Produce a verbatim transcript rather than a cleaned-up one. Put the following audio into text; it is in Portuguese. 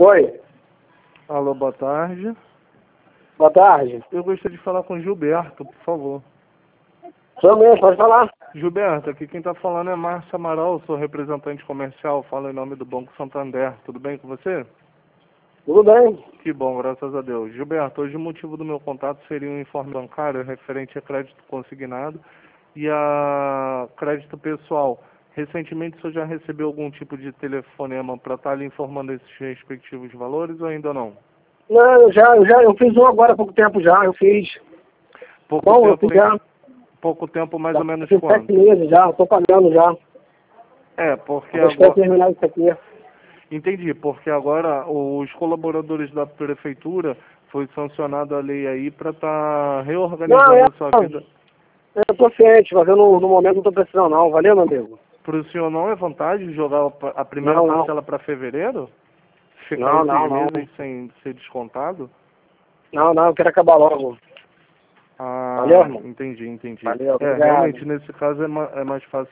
Oi, Alô, boa tarde. boa tarde. Eu gostaria de falar com o Gilberto, por favor. Sou mesmo, pode falar. Gilberto, aqui quem está falando é Márcio Amaral, sou representante comercial, falo em nome do Banco Santander. Tudo bem com você? Tudo bem? Que bom, graças a Deus. Gilberto, hoje o motivo do meu contato seria um informe bancário referente a crédito consignado e a crédito pessoal. Recentemente, o senhor já recebeu algum tipo de telefonema para estar lhe informando esses respectivos valores ou ainda não? Não, eu já, eu já, eu fiz um agora há pouco tempo já, eu fiz. Pouco Bom, eu tempo, fiz já. pouco tempo mais já ou menos fiz quando? sete meses já, estou pagando já. É, porque Eu espero agora... terminar isso aqui. Entendi, porque agora os colaboradores da prefeitura foi sancionada a lei aí para estar Não, reorganizando é, a sua vida. eu estou ciente, mas eu no, no momento não estou precisando não. Valeu, meu amigo? Para o senhor não é vantagem jogar a primeira Não, não. parcela para fevereiro? Ficar Não, esses não, não. meses sem ser descontado? Não, não, eu quero acabar logo. Valeu, Ah, irmão? entendi, entendi. Valeu, É, obrigado. realmente nesse caso é, ma é mais fácil